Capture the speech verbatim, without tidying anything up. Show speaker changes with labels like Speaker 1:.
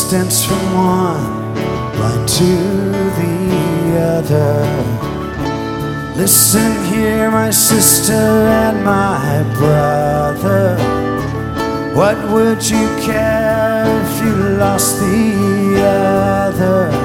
Speaker 1: distance from one line to the other. Listen here, my sister and my brother. What would you care if you lost the other?